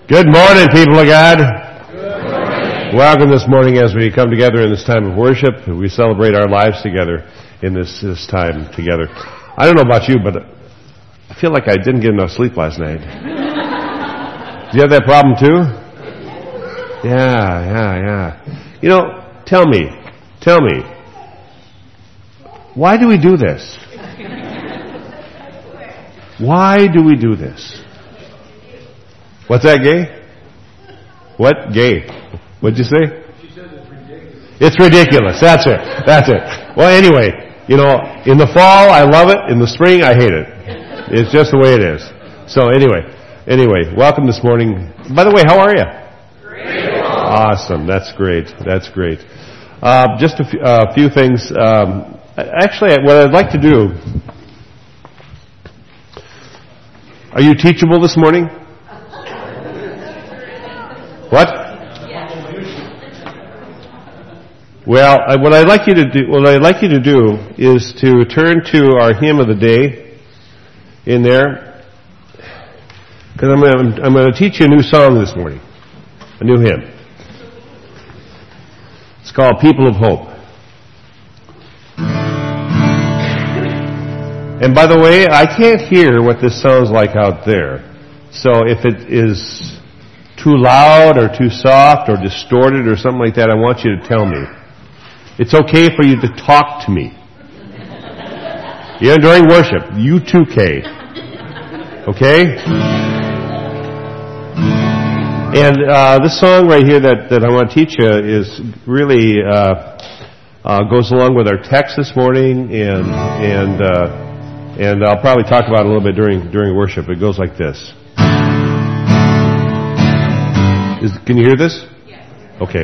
Good morning, people of God. Good morning. Welcome this morning as we come together in this time of worship. We celebrate our lives together in this time together. I don't know about you, but I feel like I didn't get enough sleep last night. Do you have that problem too? Yeah. You know, tell me, why do we do this? Why do we do this? What's that, gay? What? Gay. What'd you say? She said it's ridiculous. It's ridiculous. That's it. Well, anyway, you know, in the fall, I love it. In the spring, I hate it. It's just the way it is. So anyway, welcome this morning. By the way, how are you? Great. Awesome. That's great. Just a few things. Actually, what I'd like to do, are you teachable this morning? What? Well, what I'd like you to do is to turn to our hymn of the day in there, because I'm going to teach you a new song this morning, a new hymn. It's called "People of Hope." And by the way, I can't hear what this sounds like out there, so if it is too loud or too soft or distorted or something like that, I want you to tell me. It's okay for you to talk to me. During worship, you too, Kay. Okay? And this song right here that I want to teach you is really goes along with our text this morning, and I'll probably talk about it a little bit during worship. It goes like this. Can you hear this? Yes. Okay.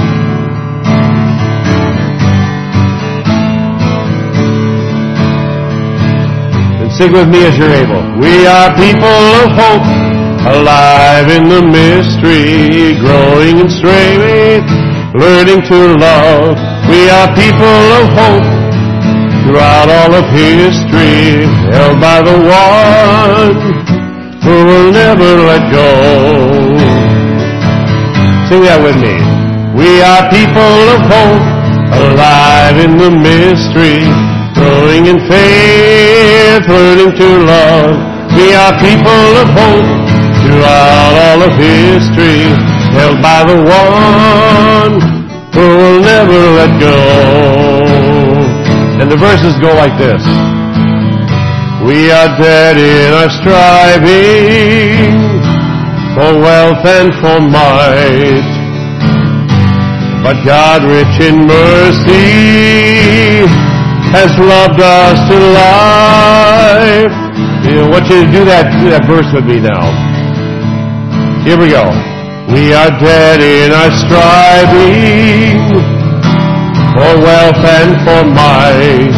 And sing with me as you're able. We are people of hope, alive in the mystery, growing and strength, learning to love. We are people of hope, throughout all of history, held by the one who will never let go. Sing that with me. We are people of hope, alive in the mystery, growing in faith, learning to love. We are people of hope, throughout all of history, held by the one who will never let go. And the verses go like this. We are dead in our striving for wealth and for might, but God, rich in mercy, has loved us to life. I want you to do that verse with me now. Here we go. We are dead in our striving for wealth and for might,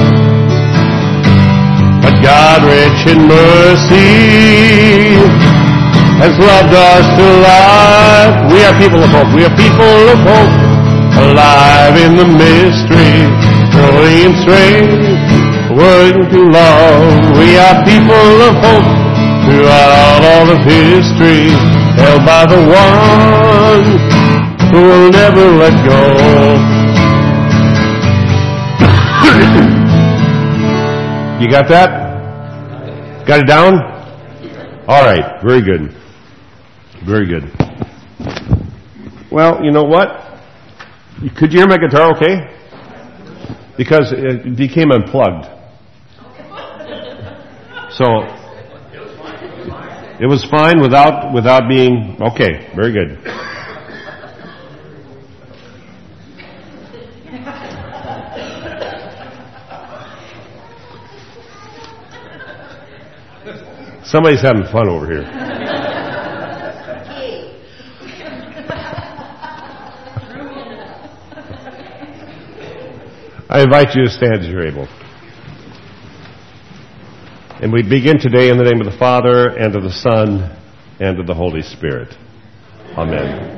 but God, rich in mercy, has loved us to life. We are people of hope. We are people of hope, alive in the mystery, growing in strength, working to love. We are people of hope, throughout all of history, held by the one who will never let go. You got that? Got it down? All right. Very good. Very good. Well, you know what? Could you hear my guitar okay? Because it became unplugged. So it was fine without being okay. Very good. Somebody's having fun over here. I invite you to stand as you're able. And we begin today in the name of the Father, and of the Son, and of the Holy Spirit. Amen.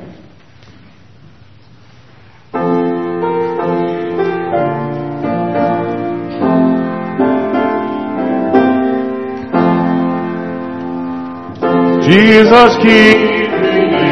Jesus, keep me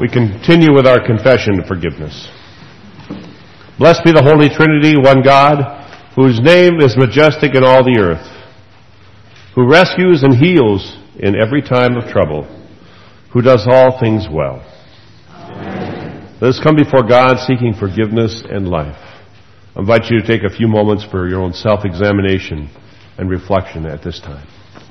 We continue with our confession of forgiveness. Blessed be the Holy Trinity, one God, whose name is majestic in all the earth, who rescues and heals in every time of trouble, who does all things well. Amen. Let us come before God seeking forgiveness and life. I invite you to take a few moments for your own self-examination and reflection at this time.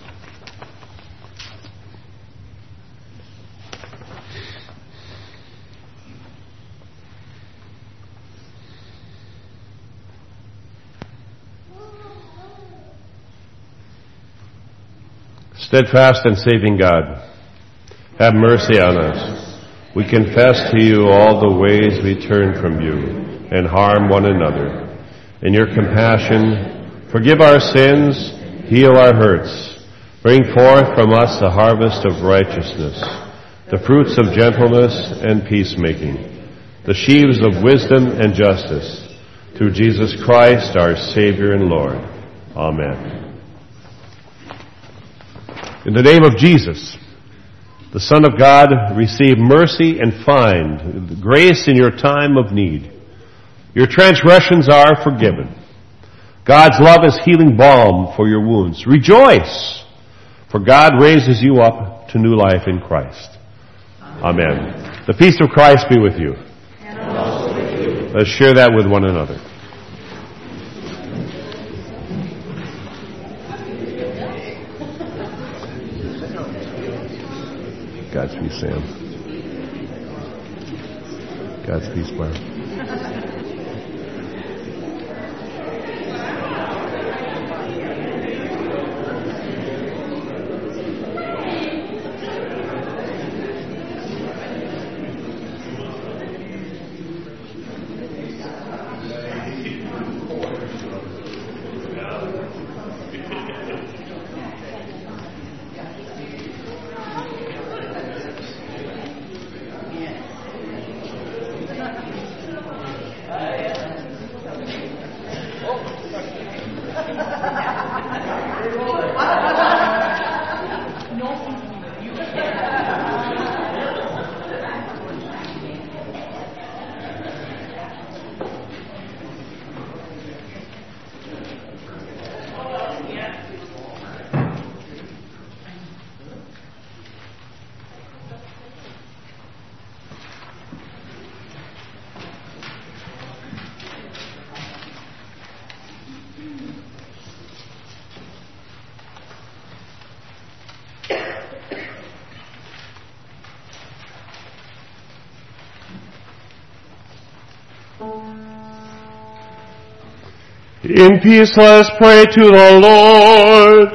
Steadfast and saving God, have mercy on us. We confess to you all the ways we turn from you and harm one another. In your compassion, forgive our sins, heal our hurts, bring forth from us the harvest of righteousness, the fruits of gentleness and peacemaking, the sheaves of wisdom and justice, through Jesus Christ, our Savior and Lord. Amen. In the name of Jesus, the Son of God, receive mercy and find grace in your time of need. Your transgressions are forgiven. God's love is healing balm for your wounds. Rejoice, for God raises you up to new life in Christ. Amen. The peace of Christ be with you. And also with you. Let's share that with one another. Godspeed, Sam. Godspeed, Mark. In peace let us pray to the Lord.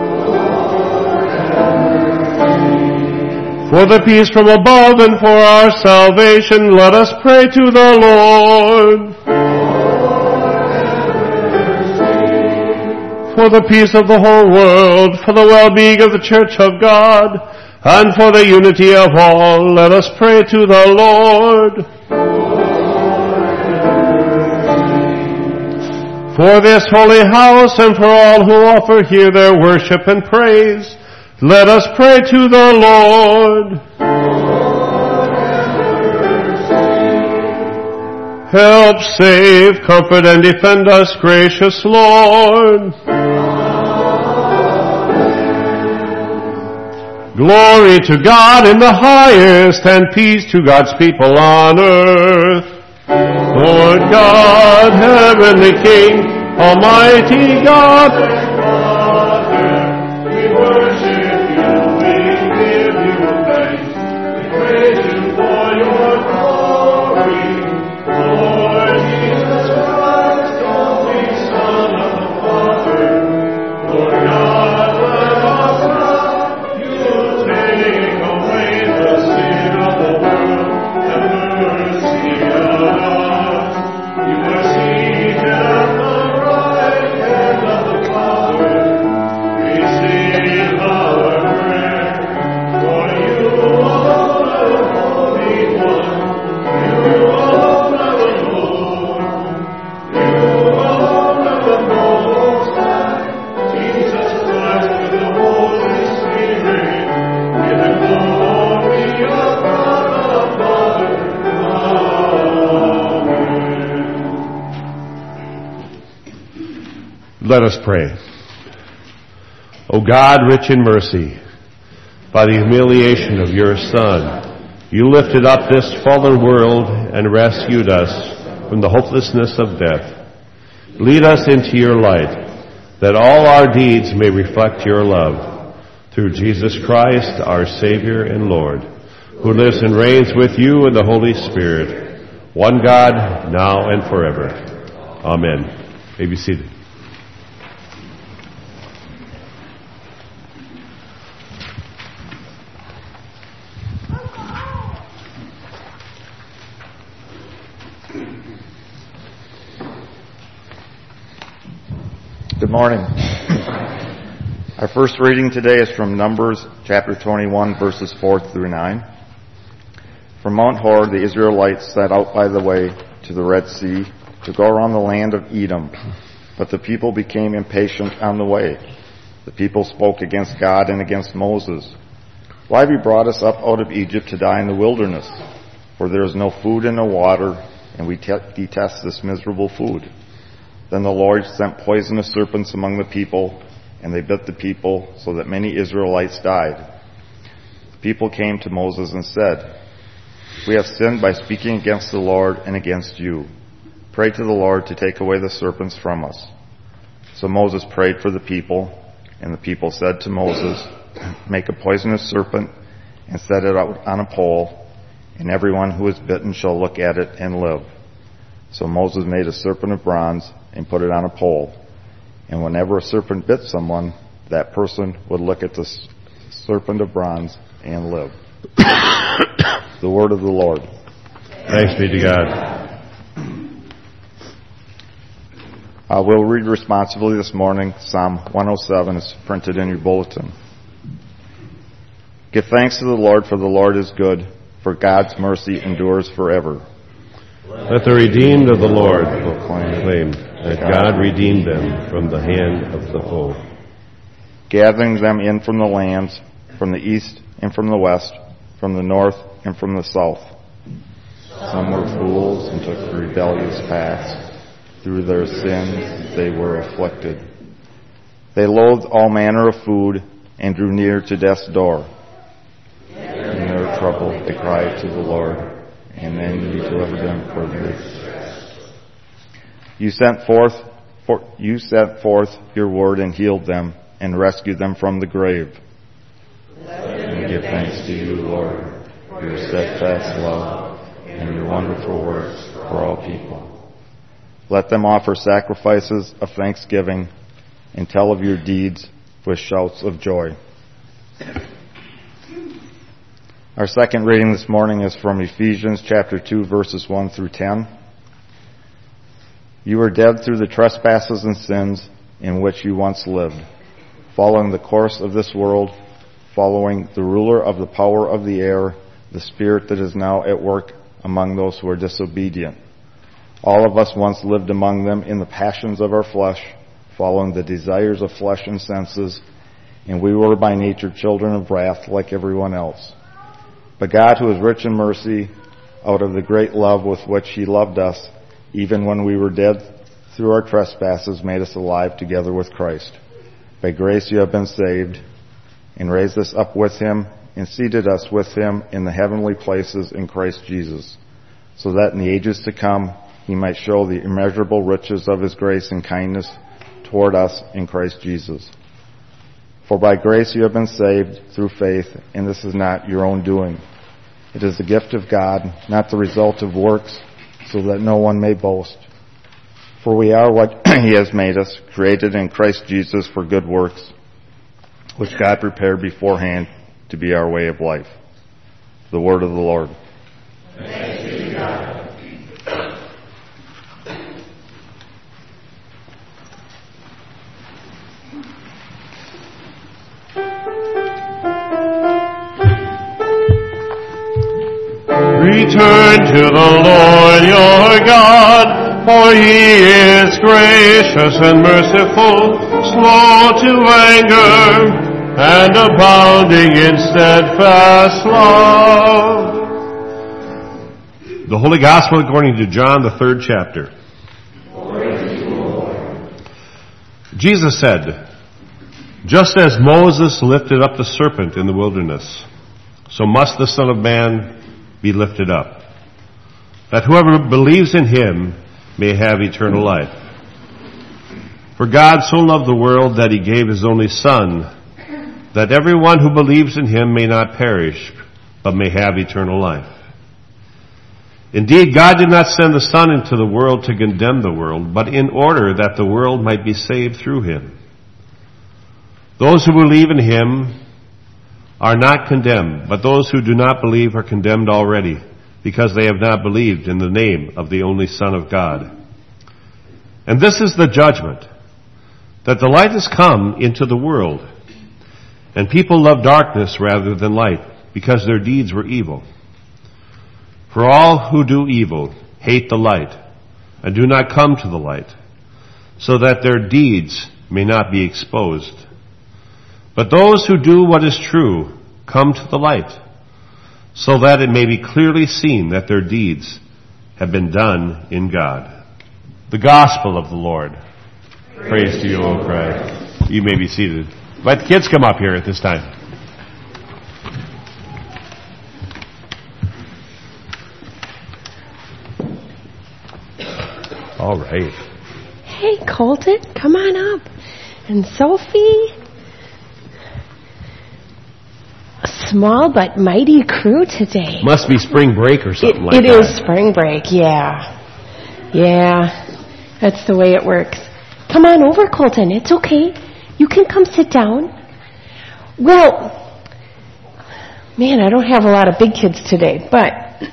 For the peace from above and for our salvation, let us pray to the Lord. For the peace of the whole world, for the well-being of the Church of God, and for the unity of all, let us pray to the Lord. For this holy house and for all who offer here their worship and praise, let us pray to the Lord. Help, save, comfort, and defend us, gracious Lord. Glory to God in the highest, and peace to God's people on earth. Lord God, heavenly King, almighty God and Father, we worship you, we give you thanks, we praise you for your glory. Lord Jesus Christ, only Son of the Father, Lord God, let us love you, take away the sin of the world, have mercy on us. You are seated at the right hand of the Father. Let us pray. O God, rich in mercy, by the humiliation of your Son, you lifted up this fallen world and rescued us from the hopelessness of death. Lead us into your light, that all our deeds may reflect your love. Through Jesus Christ, our Savior and Lord, who lives and reigns with you in the Holy Spirit, one God, now and forever. Amen. You may be seated. Good morning. Our first reading today is from Numbers chapter 21, verses 4 through 9. From Mount Hor, the Israelites set out by the way to the Red Sea to go around the land of Edom, but the people became impatient on the way. The people spoke against God and against Moses. Why have you brought us up out of Egypt to die in the wilderness? For there is no food and no water, and we detest this miserable food. Then the Lord sent poisonous serpents among the people, and they bit the people, so that many Israelites died. The people came to Moses and said, We have sinned by speaking against the Lord and against you. Pray to the Lord to take away the serpents from us. So Moses prayed for the people, and the people said to Moses, Make a poisonous serpent and set it out on a pole, and everyone who is bitten shall look at it and live. So Moses made a serpent of bronze and put it on a pole. And whenever a serpent bit someone, that person would look at the serpent of bronze and live. The word of the Lord. Thanks be to God. We'll read responsibly this morning. Psalm 107 is printed in your bulletin. Give thanks to the Lord, for the Lord is good, for God's mercy endures forever. Let the redeemed of the Lord proclaim that God redeemed them from the hand of the foe. Gathering them in from the lands, from the east and from the west, from the north and from the south. Some were fools and took the rebellious paths. Through their sins they were afflicted. They loathed all manner of food and drew near to death's door. In their trouble they cried to the Lord, and then you delivered them from their distress. You sent forth your word and healed them, and rescued them from the grave. We give thanks to you, Lord, for your steadfast love and your wonderful works for all people. Let them offer sacrifices of thanksgiving and tell of your deeds with shouts of joy. Our second reading this morning is from Ephesians chapter 2, verses 1 through 10. You were dead through the trespasses and sins in which you once lived, following the course of this world, following the ruler of the power of the air, the spirit that is now at work among those who are disobedient. All of us once lived among them in the passions of our flesh, following the desires of flesh and senses, and we were by nature children of wrath like everyone else. But God, who is rich in mercy, out of the great love with which He loved us, even when we were dead through our trespasses, made us alive together with Christ. By grace you have been saved, and raised us up with Him, and seated us with Him in the heavenly places in Christ Jesus, so that in the ages to come He might show the immeasurable riches of His grace and kindness toward us in Christ Jesus. For by grace you have been saved through faith, and this is not your own doing. It is the gift of God, not the result of works, so that no one may boast. For we are what He has made us, created in Christ Jesus for good works, which God prepared beforehand to be our way of life. The word of the Lord. Thanks be to God. Return to the Lord your God, for He is gracious and merciful, slow to anger, and abounding in steadfast love. The Holy Gospel according to John, the 3rd chapter. Jesus said, "Just as Moses lifted up the serpent in the wilderness, so must the Son of Man be lifted up, that whoever believes in him may have eternal life. For God so loved the world that he gave his only Son, that everyone who believes in him may not perish, but may have eternal life. Indeed, God did not send the Son into the world to condemn the world, but in order that the world might be saved through him. Those who believe in him are not condemned, but those who do not believe are condemned already, because they have not believed in the name of the only Son of God. And this is the judgment, that the light has come into the world, and people love darkness rather than light, because their deeds were evil. For all who do evil hate the light, and do not come to the light, so that their deeds may not be exposed. But those who do what is true come to the light, so that it may be clearly seen that their deeds have been done in God." The Gospel of the Lord. Praise to you, O Christ. You may be seated. Let the kids come up here at this time. All right. Hey, Colton, come on up. And Sophie. A small but mighty crew today. Must be spring break or something like that. It is spring break, yeah. Yeah, that's the way it works. Come on over, Colton. It's okay. You can come sit down. Well, man, I don't have a lot of big kids today, but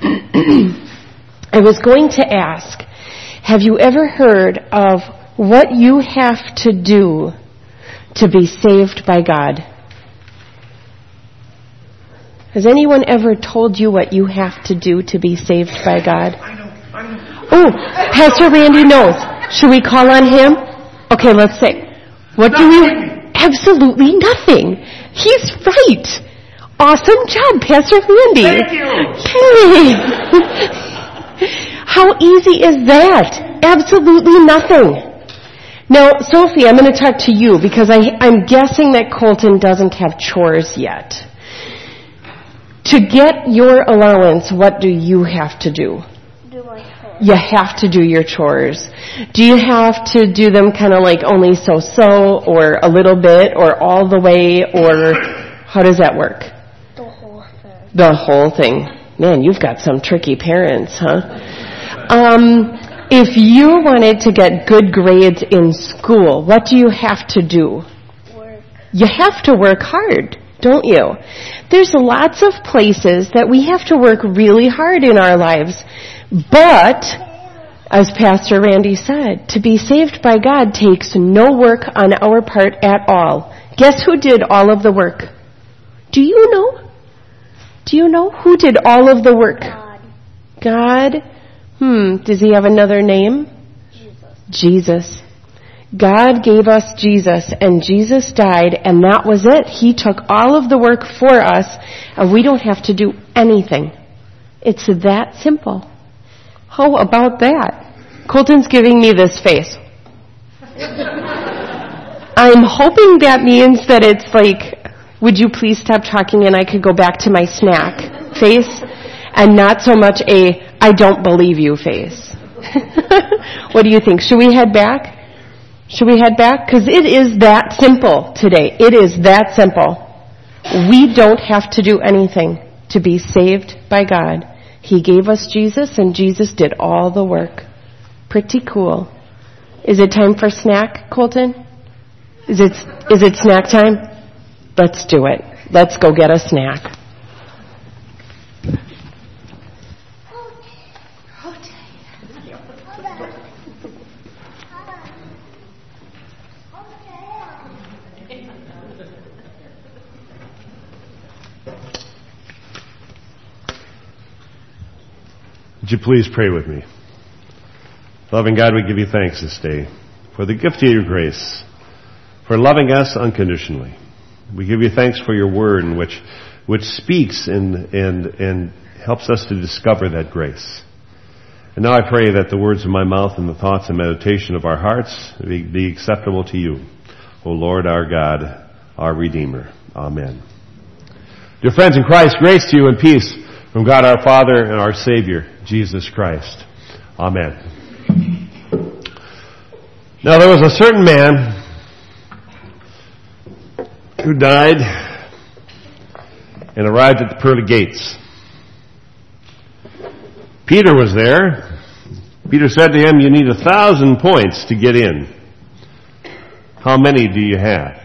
I was going to ask, have you ever heard of what you have to do to be saved by God? Has anyone ever told you what you have to do to be saved by God? I know. Oh, Pastor Randy knows. Should we call on him? Okay, let's say. What do you... Absolutely nothing. He's right. Awesome job, Pastor Randy. Thank you. Yay. How easy is that? Absolutely nothing. Now, Sophie, I'm going to talk to you because I'm guessing that Colton doesn't have chores yet. To get your allowance, what do you have to do? Do my chores. You have to do your chores. Do you have to do them kind of like only so-so, or a little bit, or all the way, or how does that work? The whole thing. The whole thing. Man, you've got some tricky parents, huh? If you wanted to get good grades in school, what do you have to do? Work. You have to work hard, don't you? There's lots of places that we have to work really hard in our lives. But, as Pastor Randy said, to be saved by God takes no work on our part at all. Guess who did all of the work? Do you know? Do you know who did all of the work? God. Does he have another name? Jesus. God gave us Jesus, and Jesus died, and that was it. He took all of the work for us, and we don't have to do anything. It's that simple. How about that? Colton's giving me this face. I'm hoping that means that it's like, would you please stop talking and I could go back to my snack face, and not so much a I don't believe you face. What do you think? Should we head back? Should we head back? Because it is that simple today. It is that simple. We don't have to do anything to be saved by God. He gave us Jesus, and Jesus did all the work. Pretty cool. Is it time for snack, Colton? Is it snack time? Let's do it. Let's go get a snack. Would you please pray with me? Loving God, we give you thanks this day for the gift of your grace, for loving us unconditionally. We give you thanks for your word, which speaks and helps us to discover that grace. And now I pray that the words of my mouth and the thoughts and meditation of our hearts be acceptable to you, O Lord our God, our Redeemer. Amen. Dear friends in Christ, grace to you and peace from God our Father and our Savior, Jesus Christ. Amen. Now there was a certain man who died and arrived at the pearly gates. Peter was there. Peter said to him, "You need 1,000 points to get in. How many do you have?"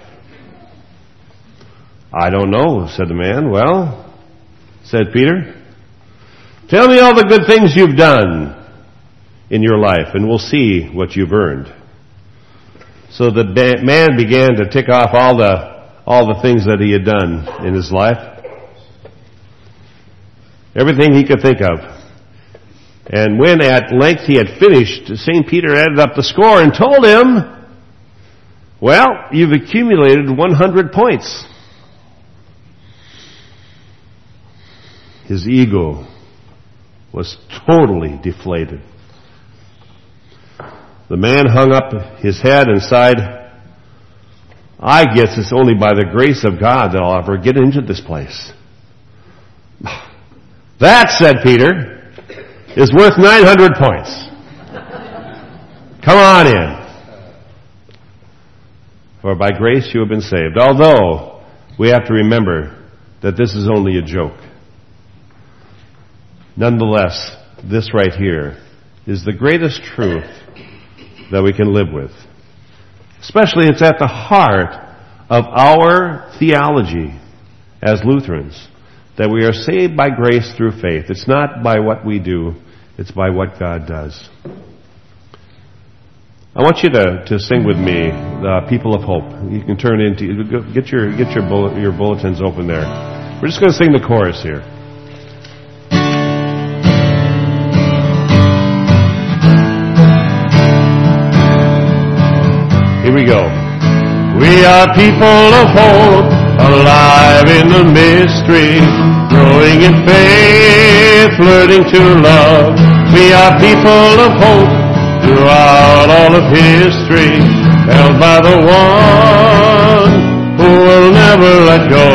"I don't know," said the man. "Well," said Peter, "tell me all the good things you've done in your life, and we'll see what you've earned." So the man began to tick off all the things that he had done in his life. Everything he could think of. And when at length he had finished, St. Peter added up the score and told him, "Well, you've accumulated 100 points. His ego was totally deflated. The man hung up his head and sighed, "I guess it's only by the grace of God that I'll ever get into this place." "That," said Peter, "is worth 900 points. Come on in. For by grace you have been saved." Although we have to remember that this is only a joke. Nonetheless, this right here is the greatest truth that we can live with. Especially it's at the heart of our theology as Lutherans, that we are saved by grace through faith. It's not by what we do, it's by what God does. I want you to sing with me, the People of Hope. You can turn into, get your bulletins open there. We're just going to sing the chorus here. Here we go. We are people of hope, alive in the mystery, growing in faith, learning to love. We are people of hope, throughout all of history, held by the one who will never let go.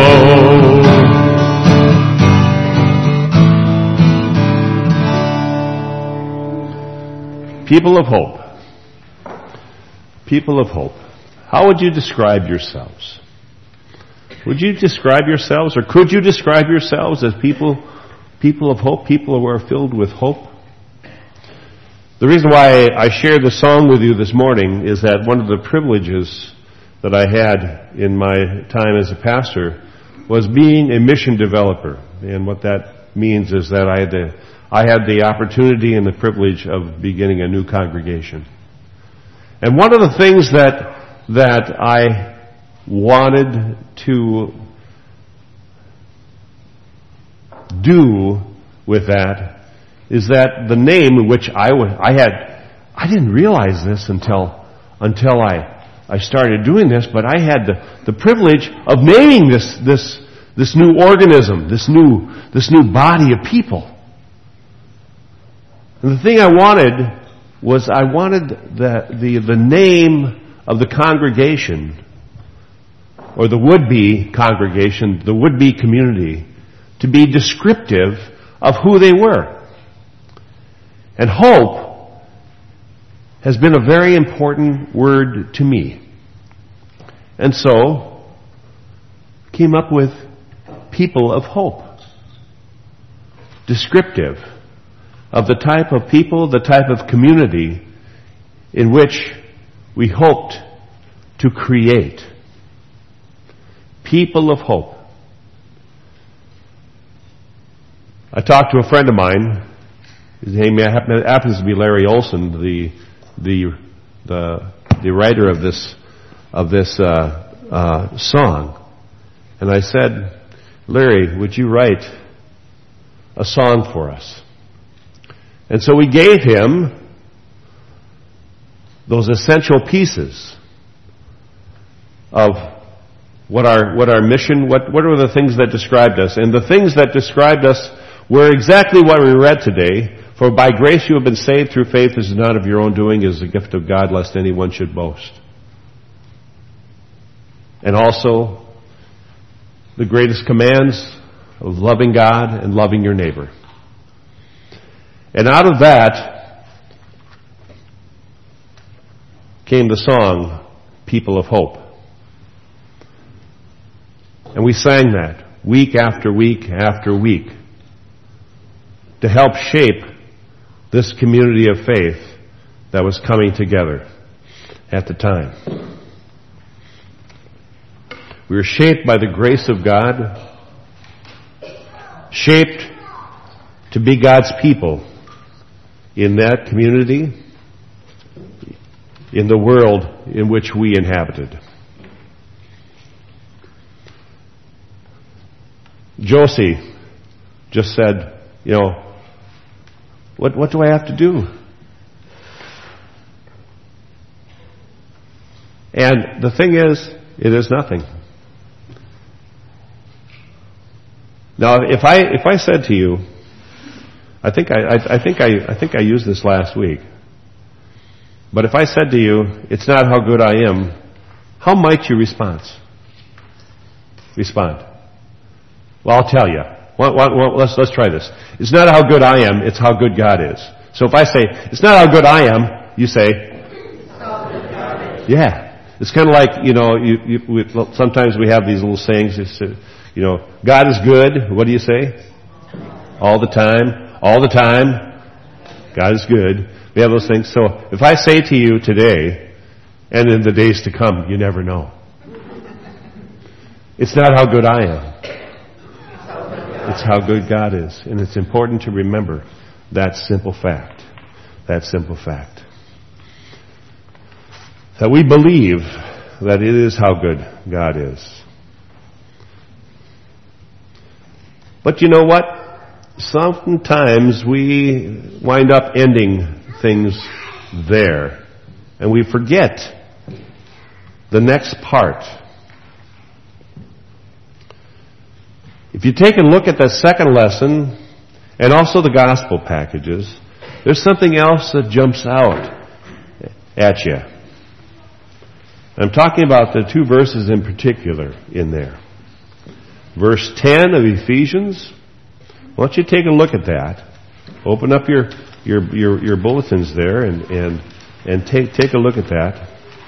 People of hope. People of hope. How would you describe yourselves? Would you describe yourselves, or could you describe yourselves as people of hope, people who are filled with hope? The reason why I share this song with you this morning is that one of the privileges that I had in my time as a pastor was being a mission developer. And what that means is that I had the opportunity and the privilege of beginning a new congregation. And one of the things that I wanted to do with that is that the name which I didn't realize this until I started doing this, but I had the privilege of naming this new organism, this new body of people. And the thing I wanted was the name of the congregation, or the would-be congregation, the would-be community, to be descriptive of who they were. And hope has been a very important word to me. And so, came up with People of Hope. Descriptive of the type of people, the type of community in which we hoped to create. People of Hope. I talked to a friend of mine. His name happens to be Larry Olson, the writer of this song. And I said, "Larry, would you write a song for us?" And so we gave him those essential pieces of what our mission, what were the things that described us. And the things that described us were exactly what we read today, For by grace you have been saved through faith. This is not of your own doing, it is a gift of God, lest anyone should boast. And also, the greatest commands of loving God and loving your neighbor. And out of that came the song, People of Hope. And we sang that week after week after week to help shape this community of faith that was coming together at the time. We were shaped by the grace of God, shaped to be God's people in that community, in the world in which we inhabited. Josie just said, what do I have to do? And the thing is, it is nothing. Now, if I said to you, I think I used this last week. But if I said to you, it's not how good I am, how might you respond? Well, I'll tell you. Let's try this. It's not how good I am, it's how good God is. So if I say, it's not how good I am, you say, yeah. It's kind of like, sometimes we have these little sayings, God is good. What do you say? All the time. All the time. God is good. We have those things. So if I say to you today, and in the days to come, you never know. It's not how good I am. It's how good God is. And it's important to remember that simple fact. That simple fact. That we believe that it is how good God is. But you know what? Sometimes we wind up ending things there. And we forget the next part. If you take a look at the second lesson and also the gospel packages, there's something else that jumps out at you. I'm talking about the two verses in particular in there. Verse 10 of Ephesians. Why don't you take a look at that? Open up your bulletins there and take a look at that.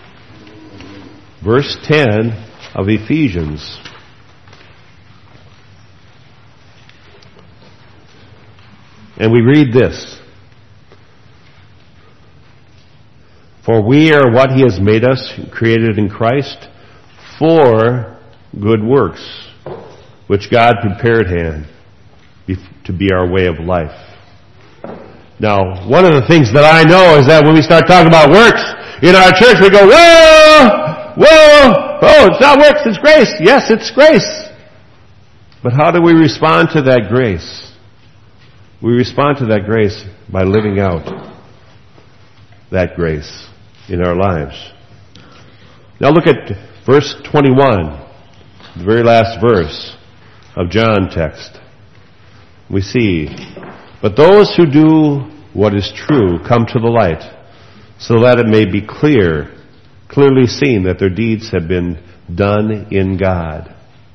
Verse 10 of Ephesians. And we read this. For we are what He has made us, created in Christ, for good works, which God prepared to be our way of life. Now, one of the things that I know is that when we start talking about works in our church, we go, whoa, it's not works, it's grace. Yes, it's grace. But how do we respond to that grace? We respond to that grace by living out that grace in our lives. Now look at verse 21, the very last verse of John text. We see, but those who do what is true come to the light, so that it may be clearly seen that their deeds have been done in God.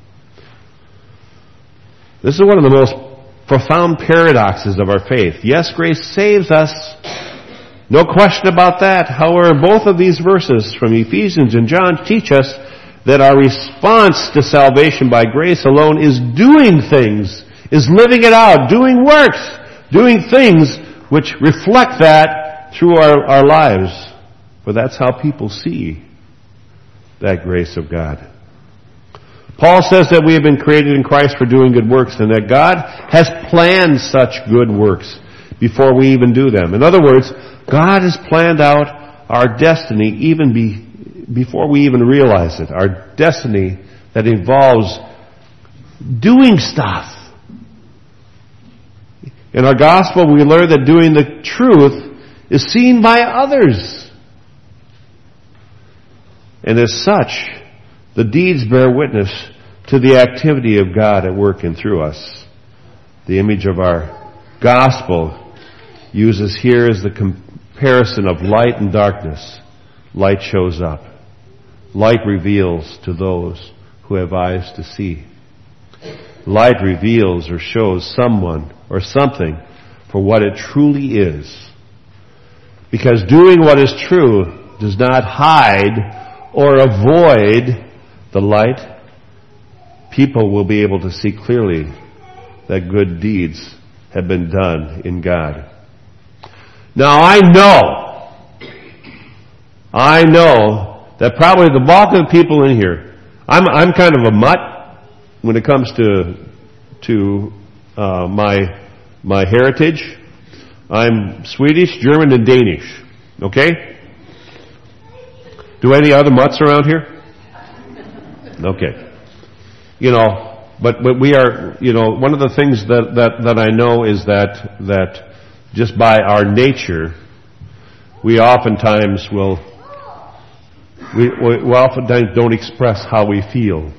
This is one of the most profound paradoxes of our faith. Yes, grace saves us. No question about that. However, both of these verses from Ephesians and John teach us that our response to salvation by grace alone is doing things, is living it out, doing works, doing things which reflect that through our lives. For that's how people see that grace of God. Paul says that we have been created in Christ for doing good works, and that God has planned such good works before we even do them. In other words, God has planned out our destiny even before we even realize it. Our destiny that involves doing stuff. In our gospel, we learn that doing the truth is seen by others. And as such, the deeds bear witness to the activity of God at work and through us. The image of our gospel uses here is the comparison of light and darkness. Light shows up. Light reveals to those who have eyes to see. Light reveals or shows someone or something for what it truly is. Because doing what is true does not hide or avoid the light. People will be able to see clearly that good deeds have been done in God. Now I know that probably the bulk of the people in here, I'm kind of a mutt when it comes to my heritage. I'm Swedish, German, and Danish. Okay? Do any other mutts around here? Okay. But we are, one of the things that I know is that just by our nature, we oftentimes don't express how we feel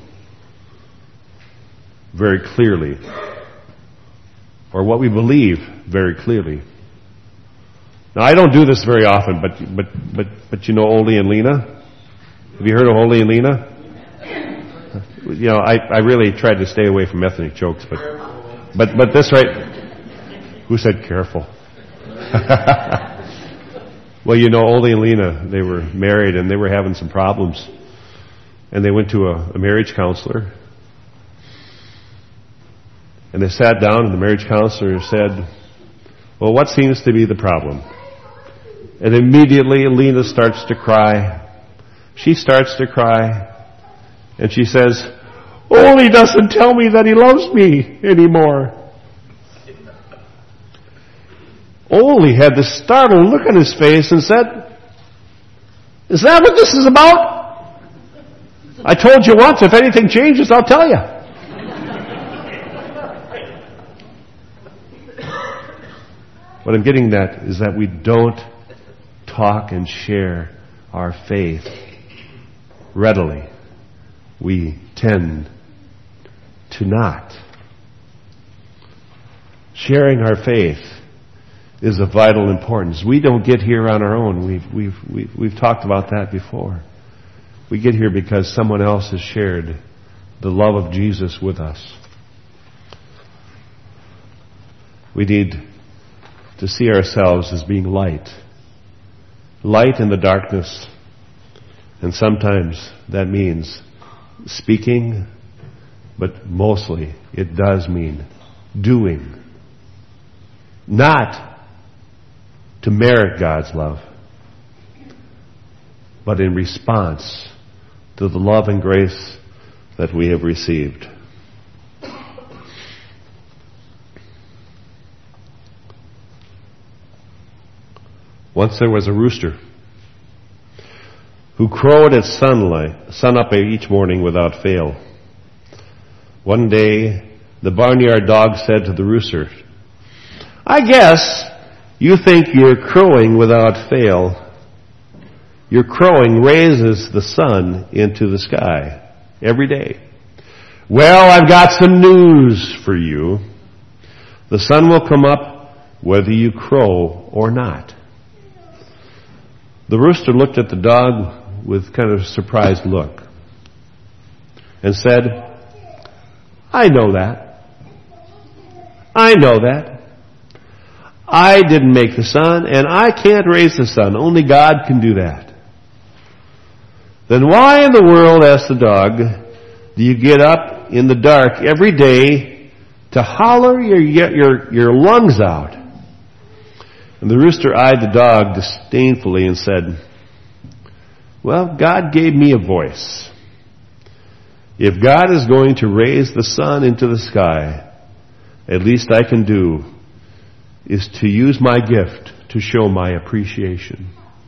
very clearly, or what we believe very clearly. Now, I don't do this very often, but you know Ole and Lena? Have you heard of Ole and Lena? I really tried to stay away from ethnic jokes, but this right, who said careful? Well, Ole and Lena, they were married and they were having some problems. And they went to a marriage counselor. And they sat down and the marriage counselor said, well, what seems to be the problem? And immediately Lena starts to cry. She starts to cry. And she says, Ole doesn't tell me that he loves me anymore. Ole had this startled look on his face and said, is that what this is about? I told you once, if anything changes, I'll tell you. What I'm getting at is that we don't talk and share our faith readily. We tend to not. Sharing our faith is of vital importance. We don't get here on our own. We've talked about that before. We get here because someone else has shared the love of Jesus with us. We need to see ourselves as being light. Light in the darkness. And sometimes that means speaking, but mostly it does mean doing. Not to merit God's love, but in response to the love and grace that we have received. Once there was a rooster who crowed at sunup each morning without fail. One day, the barnyard dog said to the rooster, I guess you think your crowing without fail. Your crowing raises the sun into the sky every day. Well, I've got some news for you. The sun will come up whether you crow or not. The rooster looked at the dog with kind of a surprised look and said, I know that. I know that. I didn't make the sun, and I can't raise the sun. Only God can do that. Then why in the world, asked the dog, do you get up in the dark every day to holler your lungs out? And the rooster eyed the dog disdainfully and said, well, God gave me a voice. If God is going to raise the sun into the sky, at least I can do is to use my gift to show my appreciation.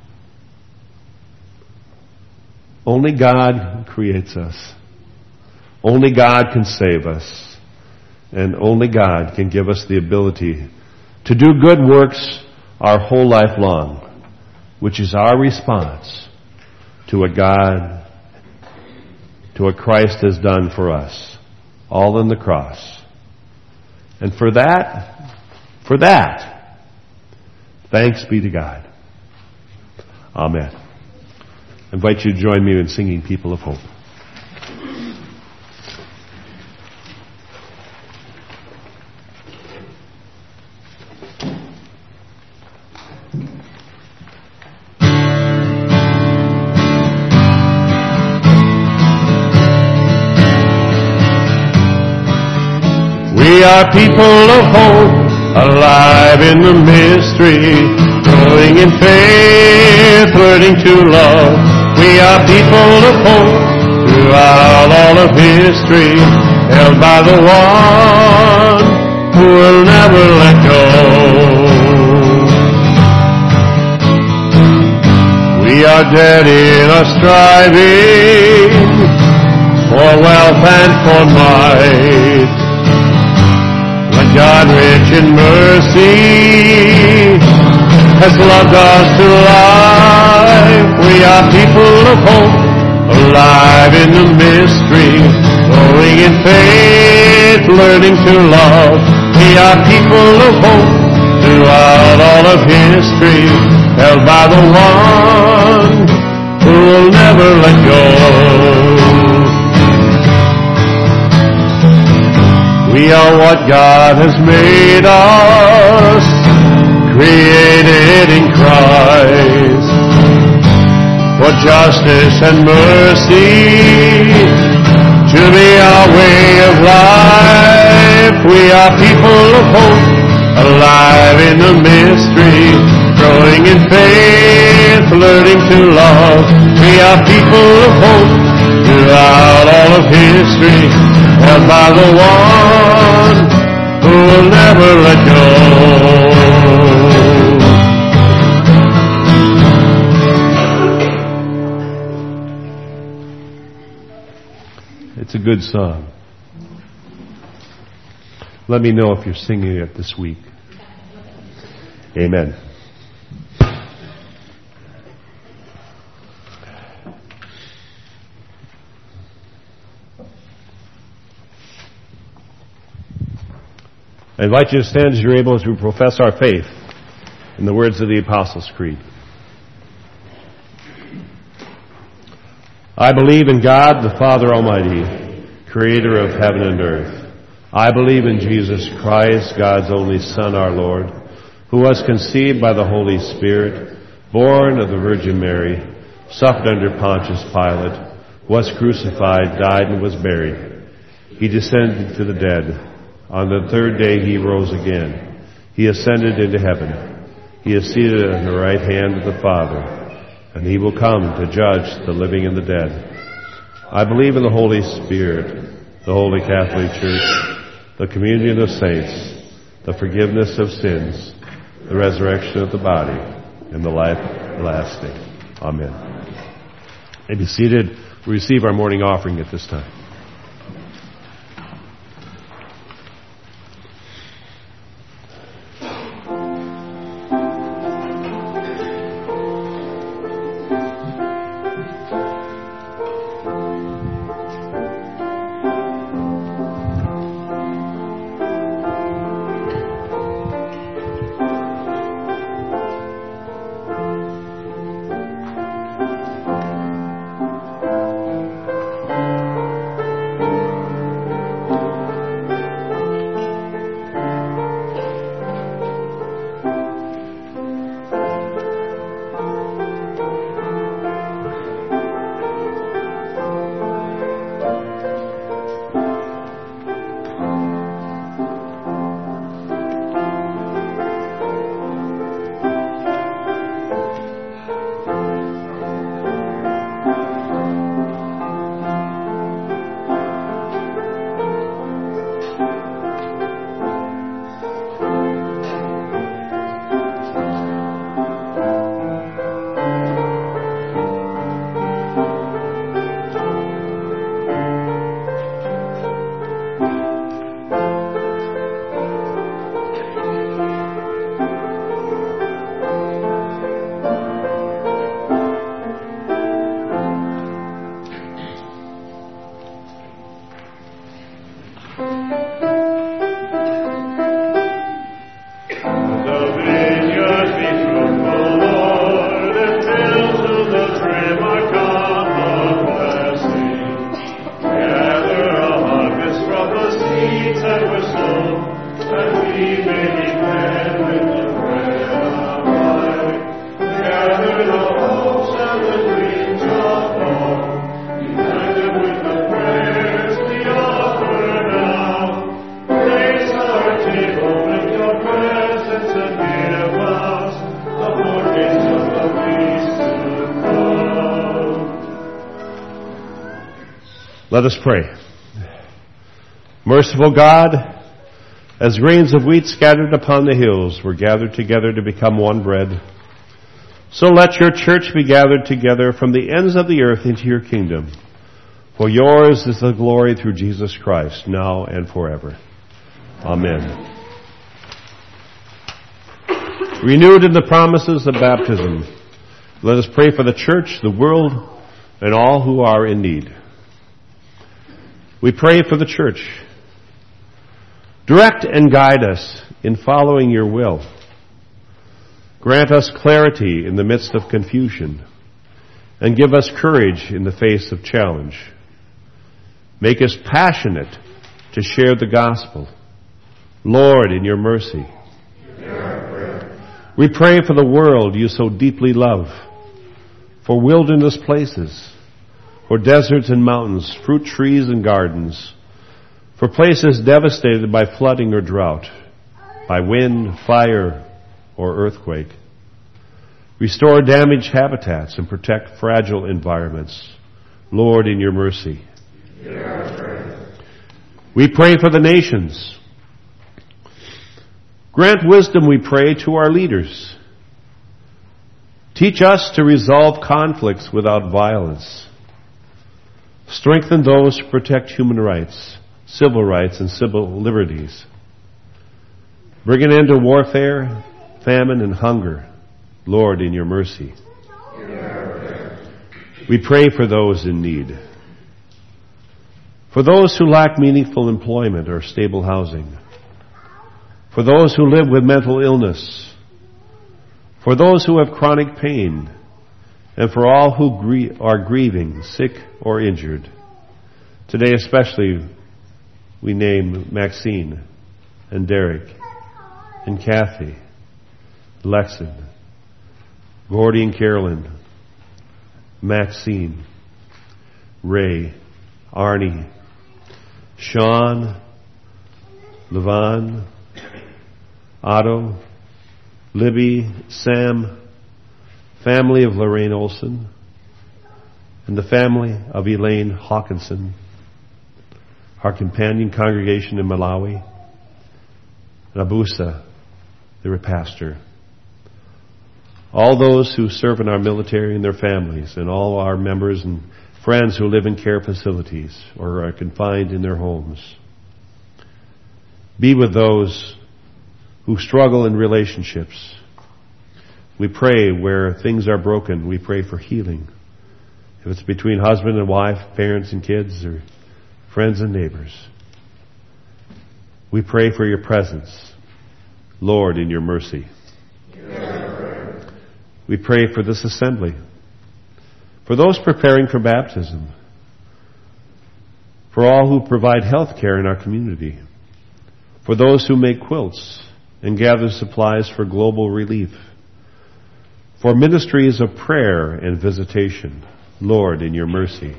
Only God creates us. Only God can save us. And only God can give us the ability to do good works our whole life long, which is our response to what God, to what Christ has done for us, all on the cross. And for that, Thanks be to God. Amen. I invite you to join me in singing People of Hope. We are people of hope, alive in the mystery, growing in faith, learning to love. We are people of hope, throughout all of history, held by the one who will never let go. We are dead in our striving for wealth and for might. God, rich in mercy, has loved us to life. We are people of hope, alive in the mystery, growing in faith, learning to love. We are people of hope, throughout all of history, held by the one who will never let go. We are what God has made us, created in Christ, for justice and mercy, to be our way of life. We are people of hope, alive in the mystery, growing in faith, learning to love. We are people of hope, throughout all of history, held by the one who will never let go. It's a good song. Let me know if you're singing it this week. Amen. I invite you to stand as you're able as we profess our faith in the words of the Apostles' Creed. I believe in God, the Father Almighty, creator of heaven and earth. I believe in Jesus Christ, God's only Son, our Lord, who was conceived by the Holy Spirit, born of the Virgin Mary, suffered under Pontius Pilate, was crucified, died, and was buried. He descended to the dead. On the third day he rose again. He ascended into heaven. He is seated at the right hand of the Father, and he will come to judge the living and the dead. I believe in the Holy Spirit, the Holy Catholic Church, the communion of saints, the forgiveness of sins, the resurrection of the body, and the life lasting. Amen. And be seated. We receive our morning offering at this time. Let us pray. Merciful God, as grains of wheat scattered upon the hills were gathered together to become one bread, so let your church be gathered together from the ends of the earth into your kingdom. For yours is the glory through Jesus Christ, now and forever. Amen. Renewed in the promises of baptism, let us pray for the church, the world, and all who are in need. We pray for the church. Direct and guide us in following your will. Grant us clarity in the midst of confusion, and give us courage in the face of challenge. Make us passionate to share the gospel. Lord, in your mercy. We pray for the world you so deeply love, for wilderness places, for deserts and mountains, fruit trees and gardens, for places devastated by flooding or drought, by wind, fire, or earthquake. Restore damaged habitats and protect fragile environments. Lord, in your mercy. We pray for the nations. Grant wisdom, we pray, to our leaders. Teach us to resolve conflicts without violence. Strengthen those who protect human rights, civil rights, and civil liberties. Bring an end to warfare, famine, and hunger. Lord, in your mercy. We pray for those in need. For those who lack meaningful employment or stable housing. For those who live with mental illness. For those who have chronic pain. And for all who are grieving, sick or injured. Today especially, we name Maxine and Derek and Kathy, Lexon, Gordy and Carolyn, Maxine, Ray, Arnie, Sean, Levon, Otto, Libby, Sam, family of Lorraine Olson, and the family of Elaine Hawkinson, our companion congregation in Malawi, and Abusa, their pastor. All those who serve in our military and their families, and all our members and friends who live in care facilities or are confined in their homes. Be with those who struggle in relationships. We pray where things are broken. We pray for healing. If it's between husband and wife, parents and kids, or friends and neighbors. We pray for your presence. Lord, in your mercy. We pray for this assembly. For those preparing for baptism. For all who provide health care in our community. For those who make quilts and gather supplies for global relief. For ministries of prayer and visitation. Lord, in your mercy.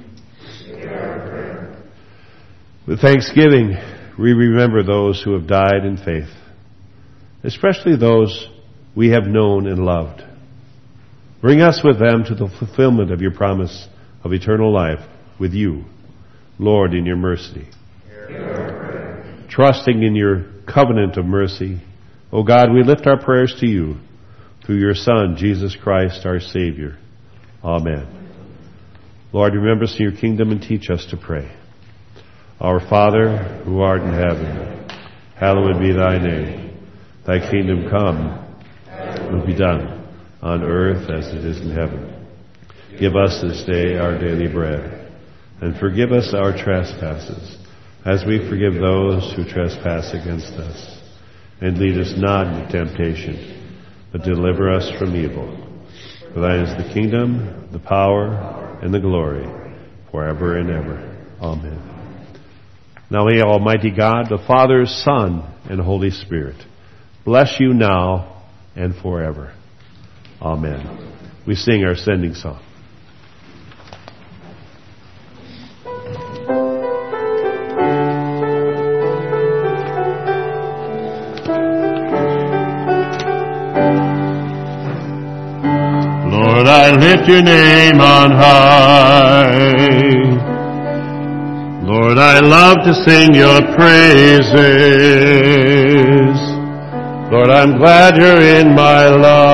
With thanksgiving, we remember those who have died in faith, especially those we have known and loved. Bring us with them to the fulfillment of your promise of eternal life with you, Lord, in your mercy. Trusting in your covenant of mercy, O God, we lift our prayers to you through your Son, Jesus Christ, our Savior. Amen. Lord, remember us in your kingdom and teach us to pray. Our Father, who art in heaven, hallowed be thy name. Thy kingdom come, will be done on earth as it is in heaven. Give us this day our daily bread, and forgive us our trespasses, as we forgive those who trespass against us. And lead us not into temptation, but deliver us from evil. For thine is the kingdom, the power, and the glory, forever and ever. Amen. Now may Almighty God, the Father, Son, and Holy Spirit, bless you now and forever. Amen. We sing our sending song. Lord, I lift your name on high. love to sing your praises. Lord, I'm glad you're in my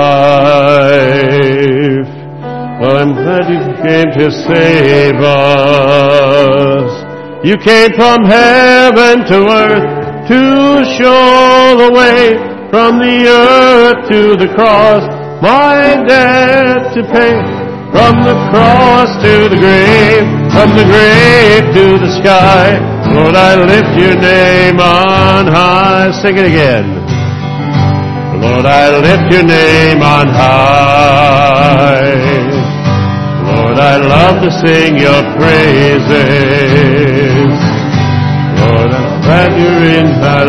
life. I'm glad you came to save us. You came from heaven to earth to show the way, from the earth to the cross, my debt to pay. From the cross to the grave, from the grave to the sky, Lord, I lift your name on high. Sing it again. Lord, I lift your name on high. Lord, I love to sing your praises. Lord, I'm glad you're in my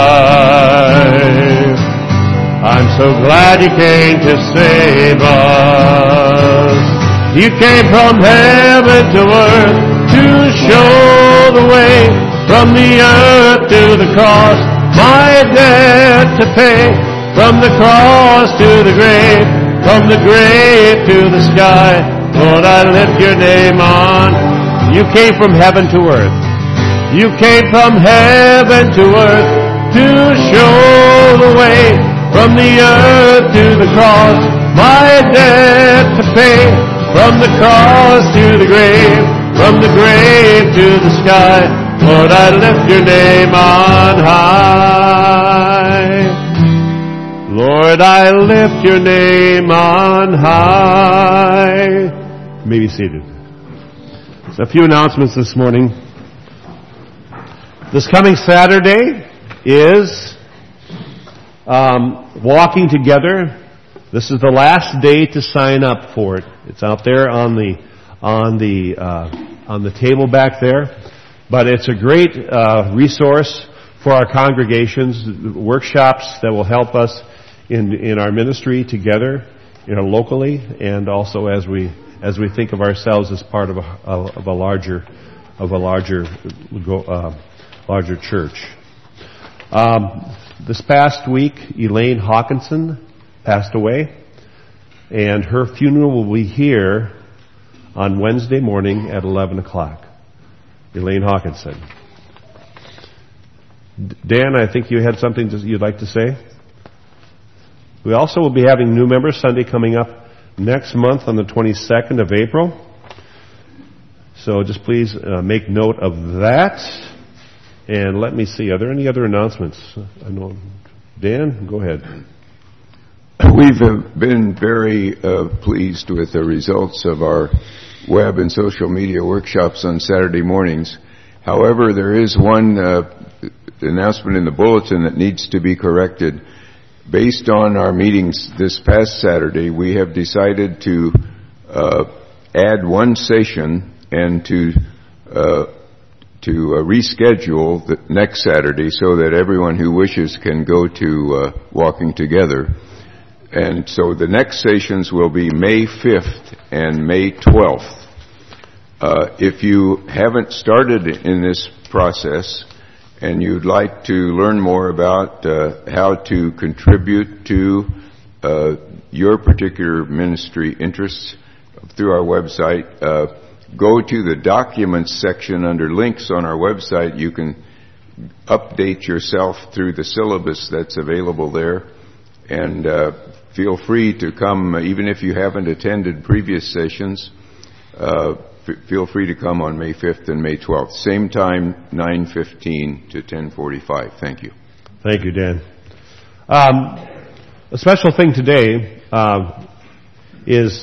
life. I'm so glad you came to save us. You came from heaven to earth to show the way, from the earth to the cross, my debt to pay. From the cross to the grave, from the grave to the sky, Lord, I lift your name on. You came from heaven to earth. You came from heaven to earth to show the way, from the earth to the cross, my debt to pay. From the cross to the grave, from the grave to the sky, Lord, I lift your name on high. Lord, I lift your name on high. You may be seated. So a few announcements this morning. This coming Saturday is Walking Together. This is the last day to sign up for it. It's out there on the table back there. But it's a great resource for our congregations, workshops that will help us in our ministry together, locally, and also as we think of ourselves as part of a larger church. This past week, Elaine Hawkinson passed away, and her funeral will be here on Wednesday morning at 11 o'clock. Elaine Hawkinson. Dan, I think you had something you'd like to say? We also will be having New Member Sunday coming up next month on the 22nd of April. So just please make note of that. And let me see, are there any other announcements? I know, Dan, go ahead. We've been very pleased with the results of our web and social media workshops on Saturday mornings. However, there is one announcement in the bulletin that needs to be corrected. Based on our meetings this past Saturday, we have decided to add one session and to reschedule the next Saturday so that everyone who wishes can go to Walking Together. And so the next sessions will be May 5th and May 12th. If you haven't started in this process and you'd like to learn more about how to contribute to your particular ministry interests through our website, go to the Documents section under Links on our website. You can update yourself through the syllabus that's available there. And feel free to come, even if you haven't attended previous sessions, feel free to come on May 5th and May 12th. Same time, 9:15 to 10:45. Thank you. Thank you, Dan. A special thing today is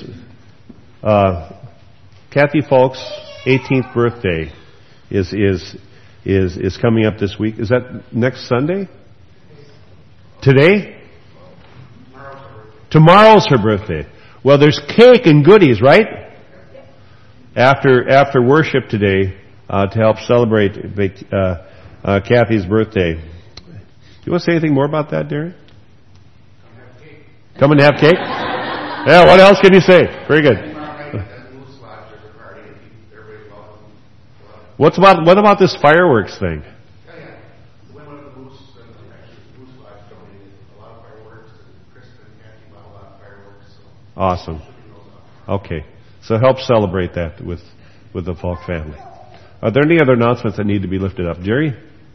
Kathy Falk's 18th birthday is coming up this week. Is that next Sunday? Today? Tomorrow's her birthday. Well, there's cake and goodies, right? After worship today, to help celebrate Kathy's birthday. Do you want to say anything more about that, Darren? Come and have cake. Yeah. What else can you say? Very good. What about this fireworks thing? Awesome. Okay. So help celebrate that with the Falk family. Are there any other announcements that need to be lifted up? Jerry?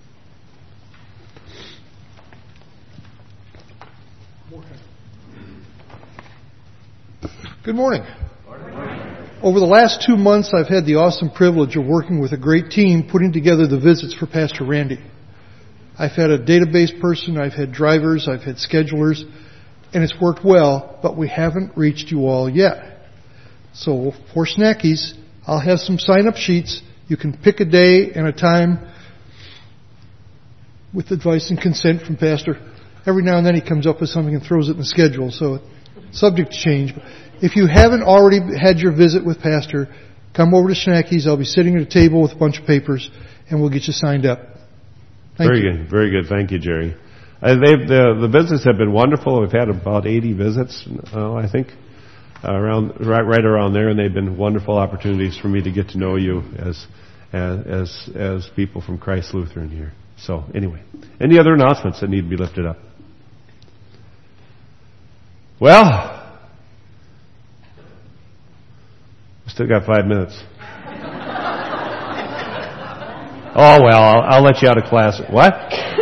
Good morning. Over the last 2 months, I've had the awesome privilege of working with a great team putting together the visits for Pastor Randy. I've had a database person, I've had drivers, I've had schedulers, and it's worked well, but we haven't reached you all yet. So for Snackies, I'll have some sign-up sheets. You can pick a day and a time with advice and consent from Pastor. Every now and then he comes up with something and throws it in the schedule, so subject to change. If you haven't already had your visit with Pastor, come over to Snackies. I'll be sitting at a table with a bunch of papers, and we'll get you signed up. Very good. Very good. Thank you, Jerry. The visits have been wonderful. We've had about 80 visits, I think, right around there, and they've been wonderful opportunities for me to get to know you as people from Christ Lutheran here. So anyway, any other announcements that need to be lifted up? Well, we still got 5 minutes. Oh, well, I'll let you out of class. What?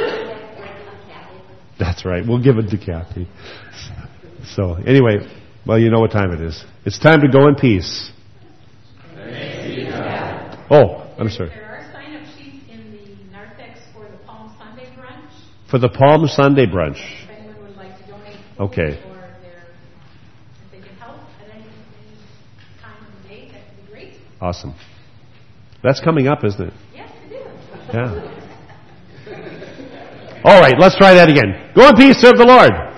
That's right. We'll give it to Kathy. So, anyway, well, you know what time it is. It's time to go in peace. Oh, I'm sorry. There are sign-up sheets in the narthex for the Palm Sunday brunch. For the Palm Sunday brunch. If anyone would like to donate food Okay. or if they can help at any time of the day, that would be great. Awesome. That's coming up, isn't it? Yes, it is. Yeah. All right, let's try that again. Go in peace, serve the Lord.